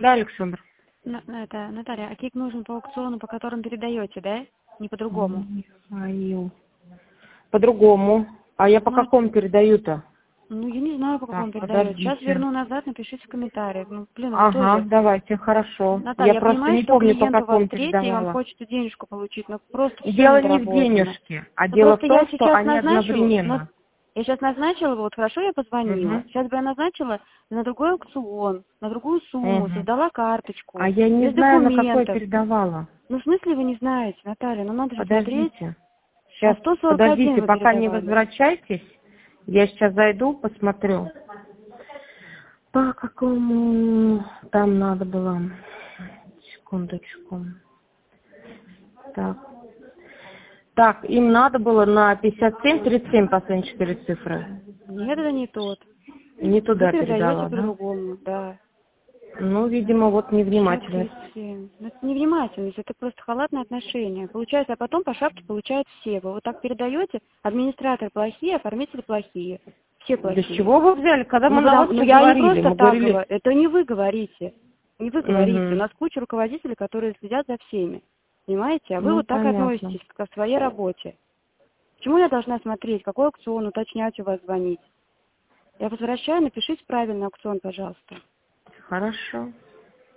Да, Александр. Это, Наталья, а КИК нужен по аукциону, по которым передаете, да? Не по-другому? Михаил. По-другому. А я по какому передаю-то? Ну, я не знаю, по какому передаете. Сейчас Подождите. верну назад, напишите в комментариях. Ну, блин, вы Ага, тоже. давайте, хорошо. Наталья, Я я просто понимаю, не что помню, по клиент у вас какому третий, и вам передавала. хочется денежку получить, но просто все Дело не в недоработано. денежке, а Ну, дело в просто я том, что сейчас они назначила, одновременно. я сейчас назначила, вот хорошо, я позвонила. Угу. Сейчас бы я назначила на другой аукцион, на другую сумму, Угу. создала карточку, А я не без знаю, на какой документов. передавала. Ну, в смысле вы не знаете, Наталья? Ну, надо же смотреть. Подождите. На Сейчас, 141 подождите, вы пока не передавали. возвращайтесь. Я сейчас зайду, посмотрю. По какому там надо было? Секундочку. Так. Так, им надо было на 57-37 последние 4 цифры. Нет, это не тот. Не Вы туда передаете передала, да? по-другому, да. Ну, видимо, вот невнимательность. 57. Ну, это невнимательность, это просто халатное отношение. Получается, а потом по шапке получают все. Вы вот так передаете, администраторы плохие, оформители плохие. Все Да с плохие. чего вы взяли? Когда мы на вас Ну, все я не говорили, просто мы так говорили... говорю, это не вы говорите. Не вы говорите. У Угу. нас куча руководителей, которые следят за всеми. Понимаете? А вы Ну, вот так понятно. относитесь к своей работе. Почему я должна смотреть, какой аукцион, уточнять у вас, звонить? Я возвращаю, напишите правильный аукцион, пожалуйста. Хорошо.